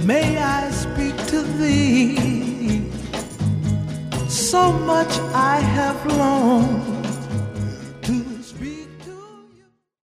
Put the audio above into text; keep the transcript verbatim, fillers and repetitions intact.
may I speak to thee? So much I have longed